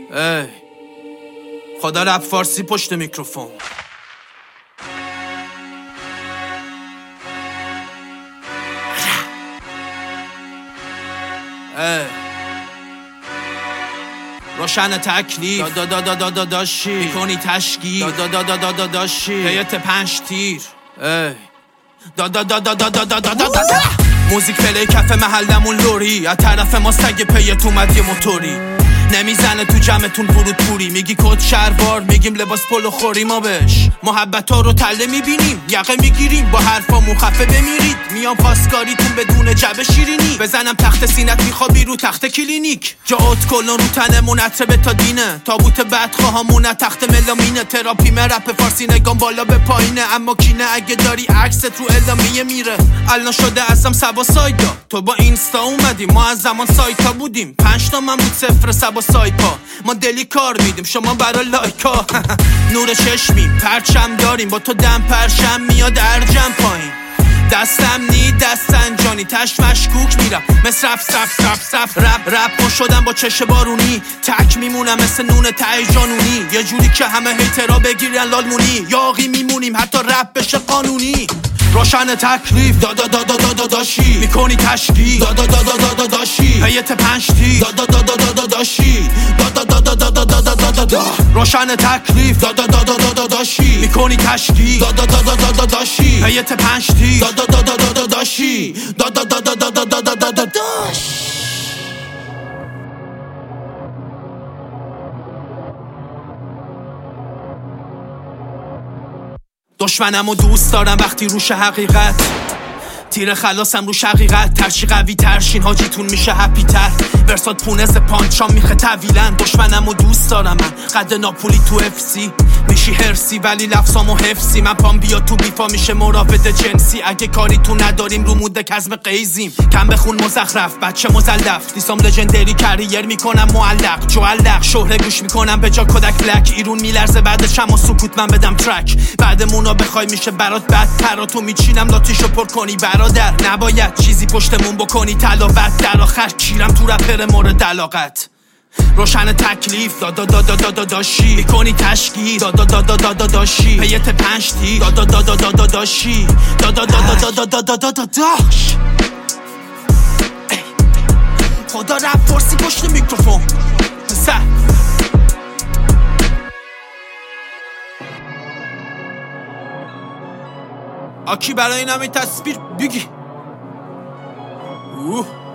ای خدا رپ فارسی پشت میکروفون. روشن تکلیف داشی میکنی تشکیل داشی هیئت 5 تیر موزیک پلی کف محلمون لوری از طرف ما سگ پیت اومد یه موتوری نمیزنه تو جمعتون ورود پوری میگی کد شهربار میگیم لباس پلو خوری ما بش محبت ها رو تله میبینیم یقه میگیریم با حرفامون خفه بمیرید میام پاسکاریتون بدون جبه شیرینی بزنم تخت سینت میخوابی رو تخت کلینیک جاوت کلون رو تنمون عطر تا دینه تابوت بدخواهامون تخت ملامینه تراپی رپ فارسی نگام بالا به پایینه اما کینه اگه داری عکست رو اعلامیه میره الان شده ازم سبا سایدا تو با اینستا اومدی ما از زمان سایتا بودیم 5 تا من بود 0 سبا سایپا ما دلی کار میدیم شما برا لایکا نور چشمیم پرچم داریم با تو دم پرشم میاد ارجم پایین دستم نی دستن جانی تش مشکوک میرم مثل رپ شدم با چش بارونی تک میمونم مثل نون ته جانونی یه جوری که همه هیترا بگیرن لالمونی یاقی میمونیم حتی رپ بشه قانونی روشن تکلیف داشی میکنی تشکیل داشی هیئت 5 تیر داشی روشن تکلیف داشی میکنی تشکیل داشی هیئت 5 تیر داشی دشمنمو دوست دارم وقتی روش حقیقت تیر خلاصم روش حقیقت ترچی قوی ترشین حاجیتون میشه هپی تر ورسات پونز پانچام میخه طویلن دشمنمو دوست دارم من قد ناپولی تو افسی میشی هرسی ولی لفظامو حفظی من پام بیا تو بیفا میشه مراود جنسی اگه کاری تو نداریم رو مود کزم قیزیم کم بخون مزخرف بچه مزلف لیسام لژندری کریر میکنم معلق جوالق شهره گوش میکنم به جا کدک لک ایرون میلرزه بعدش اما سکوت من بدم ترک بعدمونا بخوای میشه برات بدتر تو میچینم لاتیشو پر کنی برادر نباید چیزی پشتمون بکنی تلاوت در آخر کیرم تو رپر مورد علاقت روشن تکلیف داشی میکنی تشکیل داشی هیئت 5 تیر داشی خدا رپ فارسی پشت میکروفون آکی برای این همه تصویر بگی